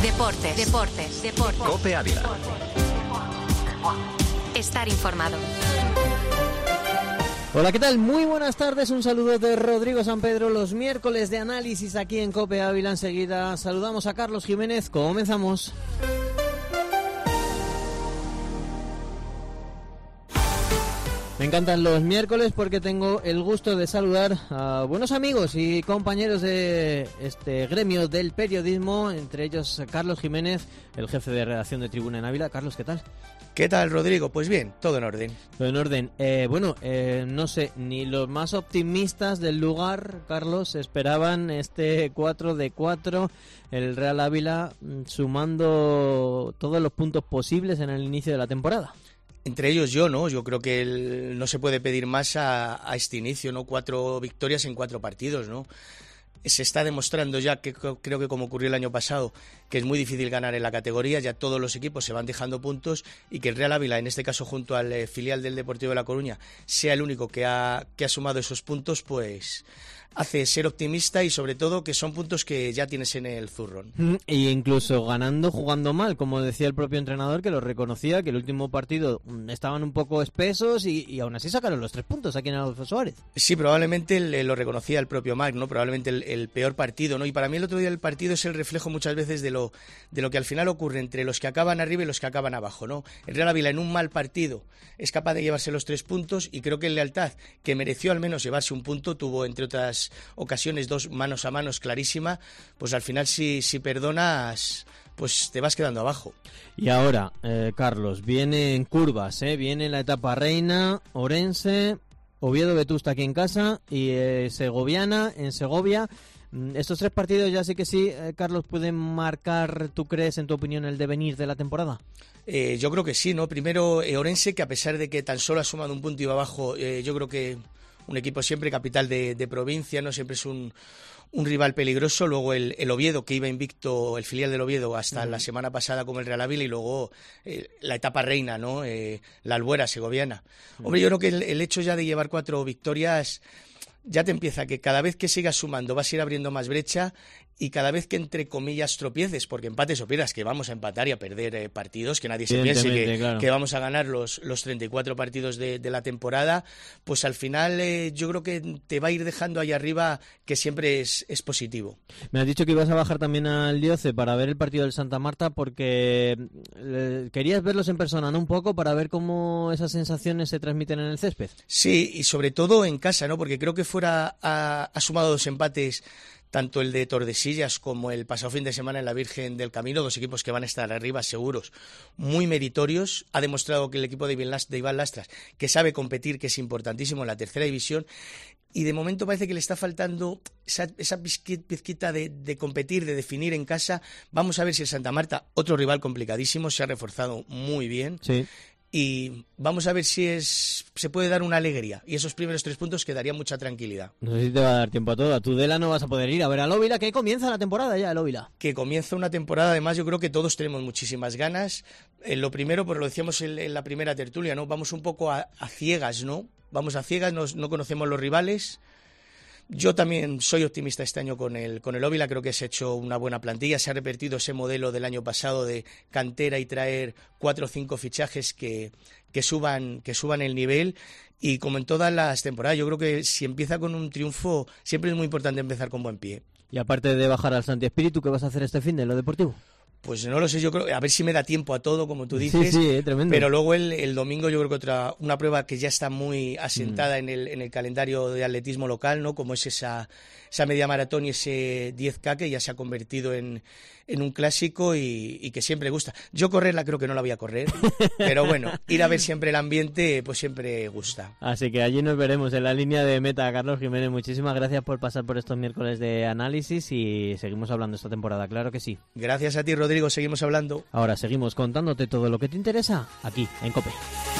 Deportes. COPE Ávila. Estar informado. Hola, ¿qué tal? Muy buenas tardes, un saludo de Rodrigo San Pedro, los miércoles de análisis aquí en COPE Ávila. Enseguida saludamos a Carlos Jiménez, comenzamos. Me encantan los miércoles porque tengo el gusto de saludar a buenos amigos y compañeros de este gremio del periodismo, entre ellos Carlos Jiménez, el jefe de redacción de Tribuna en Ávila. Carlos, ¿qué tal? ¿Qué tal, Rodrigo? Pues bien, todo en orden. Todo en orden. No sé, ni los más optimistas del lugar, Carlos, esperaban este 4-4, el Real Ávila sumando todos los puntos posibles en el inicio de la temporada. Entre ellos yo, ¿no? Yo creo que no se puede pedir más a este inicio, ¿no? 4 victorias en 4 partidos, ¿no? Se está demostrando ya, que creo que como ocurrió el año pasado, que es muy difícil ganar en la categoría, ya todos los equipos se van dejando puntos y que el Real Ávila, en este caso junto al filial del Deportivo de La Coruña, sea el único que ha sumado esos puntos, pues hace ser optimista y sobre todo que son puntos que ya tienes en el zurrón. Y incluso ganando, jugando mal, como decía el propio entrenador, que lo reconocía, que el último partido estaban un poco espesos y aún así sacaron los 3 puntos aquí en Adolfo Suárez. Sí, probablemente lo reconocía el propio Marc, ¿no? Probablemente el peor partido, ¿no? Y para mí el otro día el partido es el reflejo muchas veces de lo que al final ocurre entre los que acaban arriba y los que acaban abajo, ¿no? El Real Ávila en un mal partido es capaz de llevarse los 3 puntos y creo que el Lealtad, que mereció al menos llevarse un punto, tuvo entre otras ocasiones 2 manos a manos clarísima, pues al final si perdonas, pues te vas quedando abajo. Y ahora, Carlos, viene en curvas, viene la etapa reina, Orense, Oviedo Vetusta aquí en casa y Segoviana en Segovia. Estos 3 partidos ya sí que sí, Carlos, ¿pueden marcar, tú crees, en tu opinión, el devenir de la temporada? Yo creo que sí, ¿no? Primero Orense, que a pesar de que tan solo ha sumado un punto y va abajo, yo creo que un equipo siempre capital de provincia, no siempre es un rival peligroso. Luego el Oviedo, que iba invicto, el filial del Oviedo, hasta la semana pasada como el Real Ávila, y luego la etapa reina, ¿no? La Albuera segoviana. Hombre, yo creo que el hecho ya de llevar 4 victorias ya te empieza, que cada vez que sigas sumando vas a ir abriendo más brecha y cada vez que, entre comillas, tropieces, porque empates o pierdas, que vamos a empatar y a perder partidos, que nadie se piense que vamos a ganar los 34 partidos de la temporada, pues al final yo creo que te va a ir dejando ahí arriba, que siempre es positivo. Me has dicho que ibas a bajar también al Dioce para ver el partido del Santa Marta, porque querías verlos en persona, ¿no? Un poco, para ver cómo esas sensaciones se transmiten en el césped. Sí, y sobre todo en casa, ¿no? Porque creo que fuera ha sumado 2 empates, tanto el de Tordesillas como el pasado fin de semana en la Virgen del Camino, 2 equipos que van a estar arriba seguros, muy meritorios. Ha demostrado que el equipo de Iván Lastras, que sabe competir, que es importantísimo en la tercera división, y de momento parece que le está faltando esa pizquita de competir, de definir en casa. Vamos a ver si el Santa Marta, otro rival complicadísimo, se ha reforzado muy bien. Sí. Y vamos a ver si se puede dar una alegría. Y esos primeros 3 puntos que darían mucha tranquilidad. No sé si te va a dar tiempo a todo. A Tudela no vas a poder ir a ver al Óvila, que comienza la temporada ya, el Óvila. Que comienza una temporada, además yo creo que todos tenemos muchísimas ganas. Lo primero, pues lo decíamos en la primera tertulia, ¿no? Vamos un poco a ciegas, ¿no? Vamos a ciegas, no conocemos los rivales. Yo también soy optimista este año con el Óvila, creo que se ha hecho una buena plantilla, se ha repetido ese modelo del año pasado de cantera y traer 4 o 5 fichajes que suban el nivel, y como en todas las temporadas, yo creo que si empieza con un triunfo, siempre es muy importante empezar con buen pie. Y aparte de bajar al Santi Espíritu, ¿qué vas a hacer este fin de lo deportivo? Pues no lo sé, yo creo, a ver si me da tiempo a todo, como tú dices. Sí, tremendo. Pero luego el domingo yo creo que una prueba que ya está muy asentada en el calendario de atletismo local, ¿no? Como es esa media maratón y ese 10K, que ya se ha convertido en un clásico y que siempre gusta. Yo correrla creo que no la voy a correr, pero bueno, ir a ver siempre el ambiente, pues siempre gusta. Así que allí nos veremos en la línea de meta. Carlos Jiménez, muchísimas gracias por pasar por estos miércoles de análisis y seguimos hablando esta temporada, claro que sí. Gracias a ti, Rodrigo, seguimos hablando. Ahora seguimos contándote todo lo que te interesa aquí en COPE.